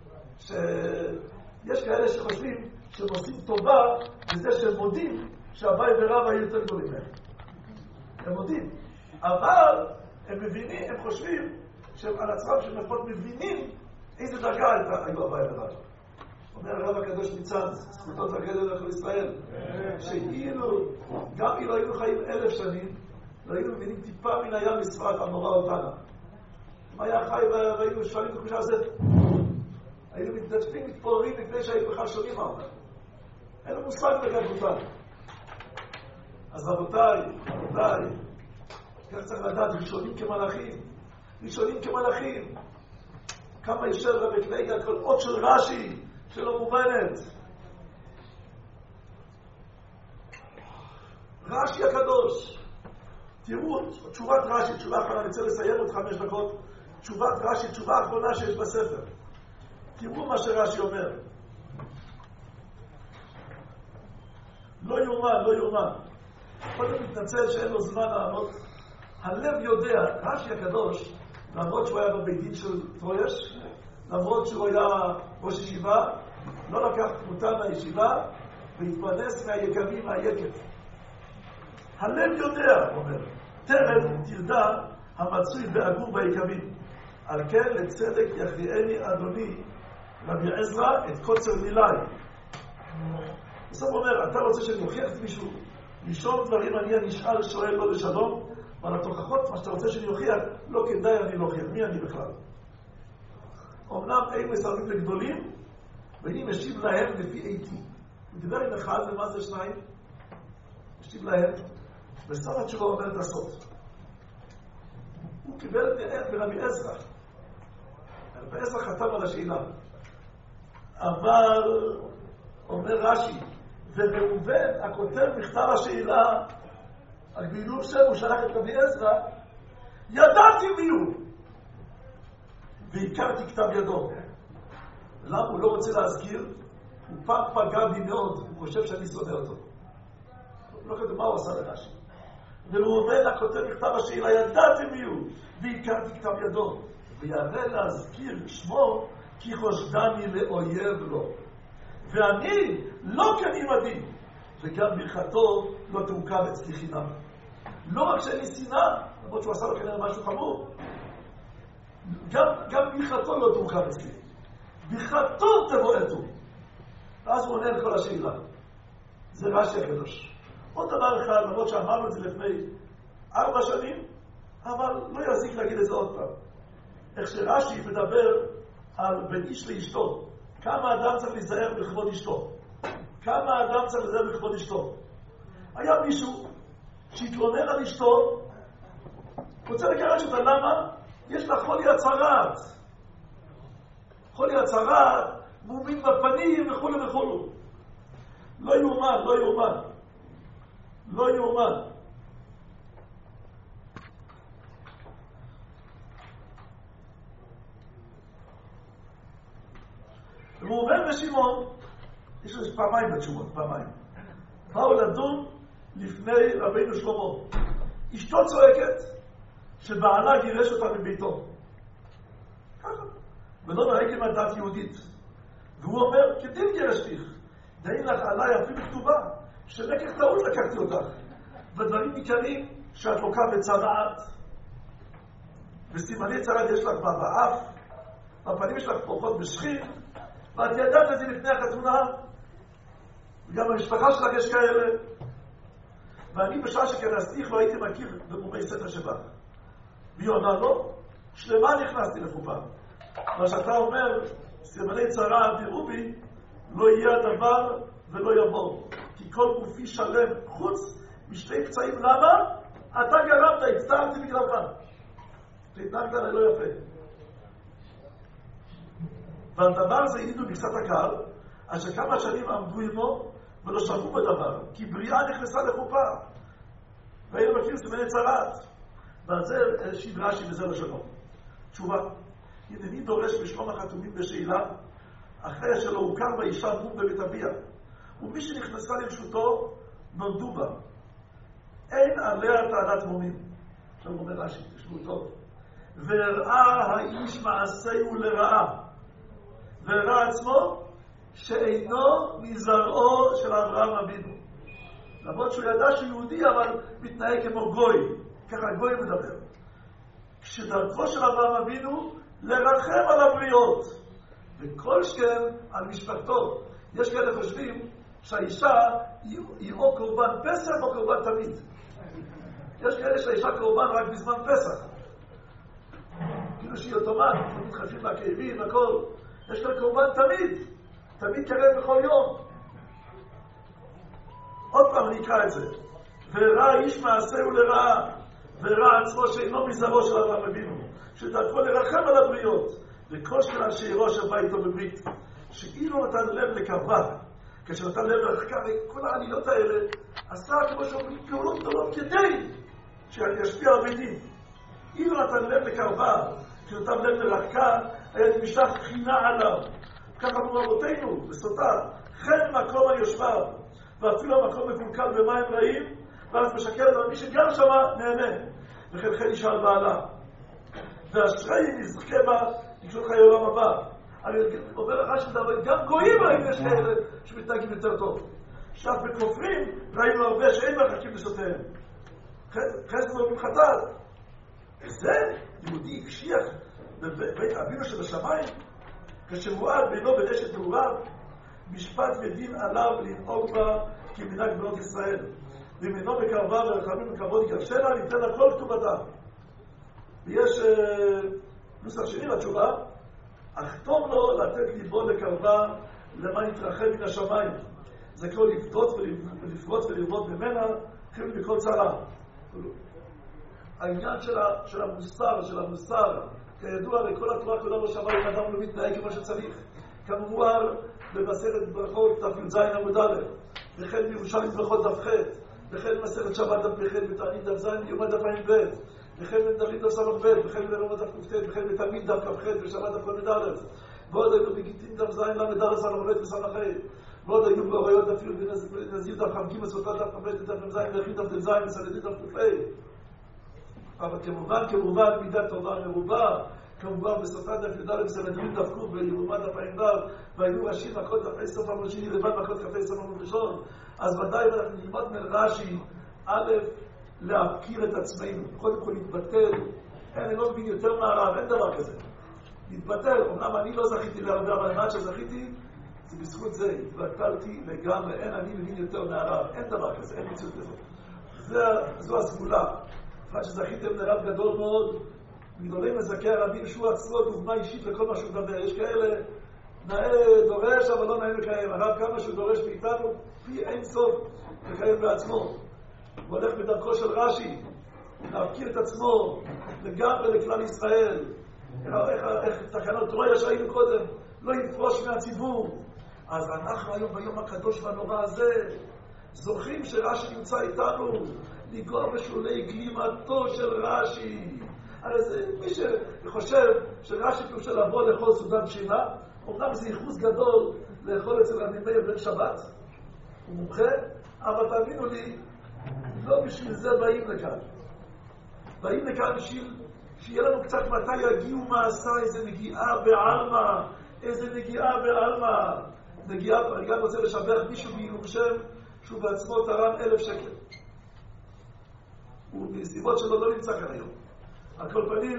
שיש כאלה שחושבים שהם עושים טובה בזה שהם מודים שהבית ורב היו יותר גדולים מהם. הם מודים. אבל הם מבינים, הם חושבים שהם על עצמם שהם לפחות מבינים איזה דרגה היו הבית ורב. אומר הרב הקדוש מצד, זכותו תגדל לכל ישראל, שאילו, גם אם לא היינו חיים אלף שנים, לא היינו מבינים טיפה מן הים מספרד המורה אותנה. אם היה חי והיינו שואלים את הקושה הזאת, היינו מתנדפים, מתפוררים לפני שהיינו בכלל שונים מה אומר. אין לו מושג בגדלותם. אז רבותיי, רבותיי, כך צריך לדעת, ראשונים כמלאכים, ראשונים כמלאכים. כמה ישר רבי קלייגר, כל אות של רש"י, שלא מובנת. רש"י הקדוש. תראו, תשובת רש"י, תשובה אחרונה, אני רוצה לסיים עוד חמש דקות. תשובת רש"י, תשובה האחרונה שיש בספר. תראו מה שרש"י אומר. לא יאומן, לא יאומן. קודם מתנצל שאין לו זמן לענות. הלב יודע, רש"י הקדוש, למרות שהוא היה בבית דין של טרויש, למרות שהוא היה ראש ישיבה, לא לקח תמותה מהישיבה, והתפרנס מהיקבים מהיקב. הלב יודע, הוא אומר, טרם תרדע המצוי באגור ביקבים. על כן לצדק יכריעני אדוני רבי עזרא את קוצר מילי. בסוף הוא אומר, אתה רוצה שאני אוכיח את מישהו? לשאול דברים אני הנשאל שואל לא לשלום, אבל התוכחות, מה שאתה רוצה שאני אוכיח, לא כדאי אני לא אוכיח. מי אני בכלל? אמנם אין מסרבים לגדולים, ואני משיב להם לפי איתי. הוא דיבר עם אחד, ומה זה שניים? משיב להם, בסוף התשובה אומר את הסוף. הוא קיבל את רבי עזרא. רבי עזרא חתם על השאלה. אבל, אומר רש"י, וראובן, הכותב מכתב השאלה, על בעילום שם, הוא שלח את רבי עזרא, ידעתי מי הוא. והכרתי כתב ידו. למה הוא לא רוצה להזכיר? הוא פעם פגע בי מאוד, הוא חושב שאני שונא אותו. לא יודע מה הוא עשה לרש"י. וראובן, הכותב מכתב השאלה, ידעתי מי הוא. והכרתי כתב ידו. וירא להזכיר שמו, כי חושדני לאויב לו. ואני לא כן עמדי, וגם ברכתו לא תעוקב אצלי חינם. לא רק שאין לי שנאה, למרות שהוא עשה לו כנראה משהו חמור, גם, גם ברכתו לא תעוקב אצלי. ברכתו תבועתו. ואז הוא עונה על כל השאלה. זה רש"י הקדוש. עוד דבר אחד, למרות שאמרנו את זה לפני ארבע שנים, אבל לא יזיק להגיד את זה עוד פעם. איך שרש"י מדבר על בין איש לאשתו. כמה אדם צריך להיזהר בכבוד אשתו? כמה אדם צריך להיזהר בכבוד אשתו? היה מישהו שהתלונן על אשתו, רוצה לגרש אותה, למה? יש לה חולי הצהרת. חולי הצהרת, מומים בפנים וכו' וכו'. לא יאומן, לא יאומן. לא יאומן. ראובן ושמעון, יש לזה פעמיים בתשובות, פעמיים. באו לדון לפני רבינו שלמה. אשתו צועקת שבעלה גירש אותה מביתו. ככה ולא נוהג עם הדת יהודית. והוא אומר, כדין גרשתיך, דעים לך עליי אפילו כתובה, שלקח טעות לקחתי אותך. ודברים עיקריים שאת לוקה בצרעת, וסימני צרעת יש לך בה באף, והפנים שלך פורחות בשחיר, ואת ידעת את זה לפני החתונה, וגם במשפחה שלך יש כאלה. ואני בשעה שכנסתיך לא הייתי מכיר במומי ספר שבך. והיא עונה לו, שלמה נכנסתי לחופה. מה שאתה אומר, סימני צרעת תראו בי, לא יהיה הדבר ולא יבוא. כי כל גופי שלם חוץ משתי פצעים. למה? אתה גרמת, הצטערתי בגללך. והתנהגת עליי לא יפה. והדבר הזה העידו בקצת הקהל, אשר כמה שנים עמדו עמו ולא שמעו בדבר, כי בריאה נכנסה לחופה. והיינו מכיר סימני צרעת. ועל זה שדרה שהיא בזה לשלום. תשובה, הנני דורש בשלום החתומים בשאלה, אחרי שלא הוכר באישה מום בבית אביה, ומי שנכנסה לרשותו נולדו בה. אין עליה טענת מומים. עכשיו הוא אומר רש"י, תשמעו טוב. והראה האיש מעשהו לרעה. והראה עצמו שאינו מזרעו של אברהם אבינו. למרות שהוא ידע שהוא יהודי, אבל מתנהג כמו גוי. ככה גוי מדבר. כשדרכו של אברהם אבינו לרחם על הבריות. וכל שכן על משפחתו. יש כאלה חושבים שהאישה היא או קורבן פסח או קורבן תמיד. יש כאלה שהאישה קורבן רק בזמן פסח. כאילו שהיא אוטומט, מתחלפים מהכאבים, הכל. יש כאלה קורבן תמיד. תמיד קרב בכל יום. עוד פעם אני אקרא את זה. וראה איש מעשהו לרעה, וראה עצמו שאינו מזרעו של אברהם אבינו, שדרכו לרחם על הבריות, וכל שכן שאירו שבא איתו בברית, שאילו נתן לב לקרבה, כשנתן לב לרחקה, וכל העלילות האלה, עשה כמו שאומרים פעולות גדולות כדי שישפיע על ביתי. אילו נתן לב לקרבה, כשנתן לב לרחקה, היה משלח חינה עליו. ככה אמרו רבותינו, בסוטה, חן מקום על יושביו, ואפילו המקום מקולקל במים רעים, ואז משקר על מי שגר שמה נהנה. וכן חן אישה על בעלה. ואשרי נזכה בה, יקשור חיי עולם הבא. אני אומר לך שדבר, גם גויים ראינו יש כאלה שמתנהגים יותר טוב. עכשיו בכופרים ראינו הרבה שאין מרחקים בסותיהם. חסד ואומרים חטאת. זה יהודי הקשיח בבית אבינו שבשמיים, כשמועד בינו בנשת מעורב, משפט ודין עליו לנהוג בה כמנהג בנות ישראל. ומינו בקרבה ורחמים וכבוד יקרשנה, ניתן לה כל כתובתה. ויש נוסח שני לתשובה, אך טוב לו לתת ליבו לקרבה למה יתרחב מן השמיים. זה כמו לפדות ולפרוץ ולרבות ממנה, חייבים בכל צרה. העניין של המוסר, של המוסר, כידוע לכל התורה כולה בשמיים, אדם לא מתנהג כמו שצריך. כמובן במסכת ברכות ת"ז עמוד א', וכן בירושלים ברכות דף ח', וכן במסכת שבת דף ח' בתענית דף ז' יום דף ע"ב, וכן בדלית דף ס"ב, וכן ברומא דף ק"ט, וכן בתלמיד דף כ"ח ושבת דף ק"א, ועוד היו בגיטין דף ז' ל"ד ס"ב וס"ח, ועוד היו באוריות אפילו בנזיר דף כ"ג סוטה דף כ"ב דף מ"ז ויחיד דף ט"ז וסנדית דף ק"ה. אבל כמובן כמובן מידת תורה מרובה, כמובן בסוטה דף י"ד וסנדית דף ק' וירומא דף ע"ו, והיו ראשים מכות כ"ה סוף עמוד שני לבד מכות כ"ה סוף עמוד ראשון. אז ודאי אנחנו נלמד מרש"י, א', להכיר את עצמנו, קודם כל להתבטל. אני לא מבין יותר מהרב, אין דבר כזה. להתבטל, אומנם אני לא זכיתי להרבה, אבל מה שזכיתי זה בזכות זה, התבטלתי לגמרי, אין אני מבין יותר מהרב, אין דבר כזה, אין מציאות כזאת. זו הסגולה. אחת שזכיתם לרב גדול מאוד, מגדולי מזכי הרבים שהוא עצמו דוגמה אישית לכל מה שהוא מדבר. יש כאלה, נאה דורש אבל לא נאה מקיים. הרב כמה שהוא דורש מאיתנו, פי אין סוף מקיים בעצמו. הוא הולך בדרכו של רש"י, להפקיר את עצמו לגמרי לכלל ישראל. איך, איך תקנות טרויה שהיינו קודם, לא יפרוש מהציבור. אז אנחנו היום ביום הקדוש והנורא הזה, זוכים שרש"י נמצא איתנו, לגוע בשולי גלימתו של רש"י. הרי זה מי שחושב שרש"י פירושו לבוא לאכול סעודת שינה, אומנם זה ייחוס גדול לאכול אצל רבי מאיר בן שבת, הוא מומחה, אבל תאמינו לי, לא בשביל זה באים לכאן. באים לכאן בשביל שיהיה לנו קצת מתי יגיעו מעשה, איזה נגיעה בעלמא, איזה נגיעה בעלמא. נגיעה, אני גם רוצה לשבח מישהו בעילום שם, שהוא בעצמו תרם אלף שקל. הוא בסיבות שלו לא נמצא כאן היום. על כל פנים,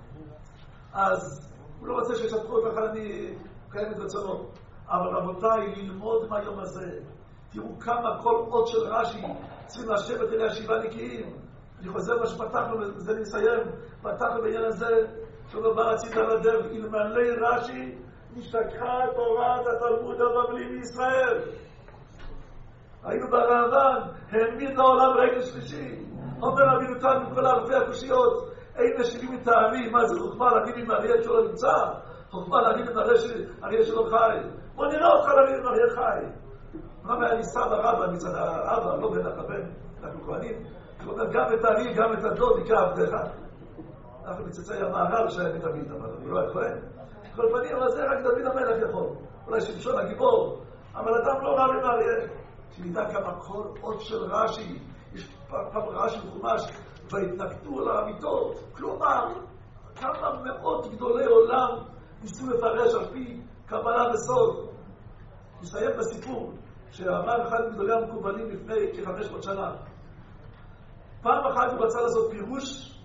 אז הוא לא רוצה שישפכו אותך, אני קיים את רצונו. אבל רבותיי, ללמוד מהיום הזה. תראו כמה כל עוד של רש"י צריכים לשבת אלי השבעה נקיים. אני חוזר מה שפתחנו, וזה אני מסיים. פתחנו בעניין הזה, שלא בא רצית על הדרך, אלמלא רש"י, נשתכחה תורת התלמוד הבבלי מישראל. היינו ברעבן, העמיד לעולם רגל שלישי. אומר רבינו תם עם כל אלפי הקושיות, אין משיבים מטעמי, מה זה חוכמה להגיד עם אריה שלא נמצא? חוכמה להגיד עם אריה שלא חי? בוא נראה אותך להגיד עם אריה חי. מה היה ניסה ברבא מצד האבא, לא בין הבן, אנחנו כהנים. הוא אומר, גם את האריה, גם את הדוד, יקרא עבדך. אנחנו מצצאי המהר"ל שהיה מדוד, אבל הוא לא היה כהן. כל פנים, אבל זה רק דוד המלך יכול. אולי שמשון הגיבור, אבל אדם לא רב עם אריה. שנדע כמה כל עוד של רש"י, יש פעם רש"י וחומש, והתנקטו על האמיתות. כלומר, כמה מאות גדולי עולם ניסו לפרש על פי קבלה וסוד. נסיים בסיפור שאמר אחד מגדולי המקובלים לפני כ-חמש מאות שנה. פעם אחת הוא רצה לעשות פירוש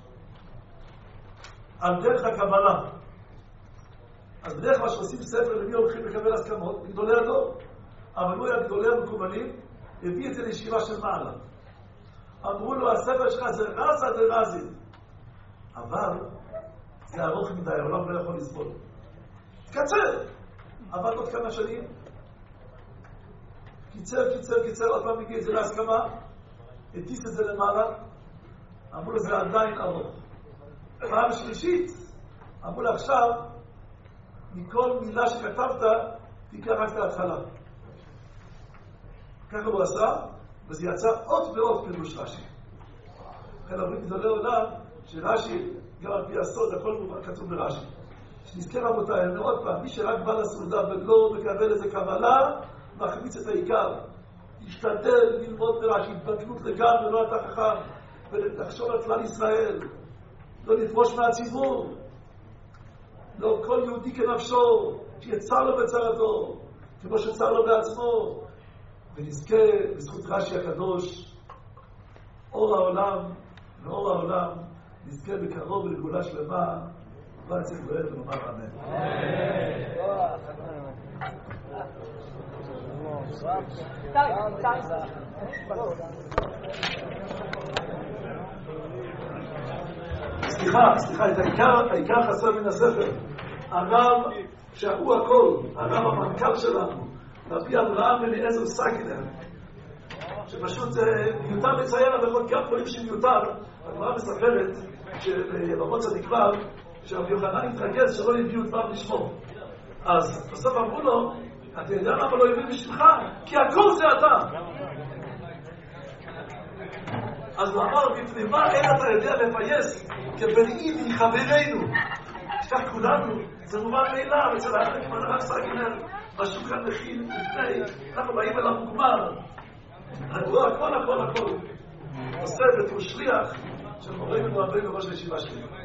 על דרך הקבלה. אז בדרך כלל שעושים ספר למי הולכים לקבל הסכמות, גדולי הדור. אבל הוא היה גדולי המקובלים, הביא את זה לישיבה של מעלה. אמרו לו, הספר שלך זה רסה זה רזי. אבל זה ארוך מדי, העולם לא יכול לסבול. תקצר! עבד עוד כמה שנים. קיצר, קיצר, קיצר, עוד פעם הגיע את זה להסכמה. הטיס את זה למעלה. אמרו לו, זה עדיין ארוך. פעם שלישית, אמרו לו, עכשיו, מכל מילה שכתבת, תיקח רק את ההתחלה. ככה הוא עשה, וזה יצא עוד ועוד פירוש רש"י. לכן אומרים גדולי עולם שרש"י, גם על פי הסוד, הכל כתוב ברש"י. שנזכר רבותיי, אני עוד פעם, מי שרק בא לסעודה ולא מקבל איזה קבלה, מחמיץ את העיקר. להשתדל ללמוד ברש"י, התבטלות לגמרי, לא אתה חכם, ולחשוב על כלל ישראל, לא לפרוש מהציבור. לא כל יהודי כנפשו, שיצר לו בצרתו, כמו שצר לו בעצמו. ונזכה בזכות רש"י הקדוש, אור העולם ואור העולם, נזכה בקרוב לגאולה שלמה, ונצא גואל ונאמר אמן. סליחה, סליחה, את העיקר חסר מן הספר. הרב שהוא הכל, הרב המנכ"ל שלנו, רבי אברהם אליעזר סגינר, שפשוט מיותר לציין, אבל גם פועלים שמיותר. הגמרא מספרת שבבמות צדיק ו' שרבי יוחנן התרגז שלא הביאו דבר לשמו. אז בסוף אמרו לו, אתה יודע למה לא הביאו בשמך? כי הכל זה אתה. אז הוא אמר, מפני מה אין אתה יודע לפייס כבנאים מחברינו? כך כולנו, זה מובן מאליו, אצל הרב סגינר, משהו כאן מכין לפני, אנחנו באים אליו מוגמר. הכל, הכל, הכל, הכל. עושה בתור שליח של מורנו ורבנו ראש הישיבה שלי.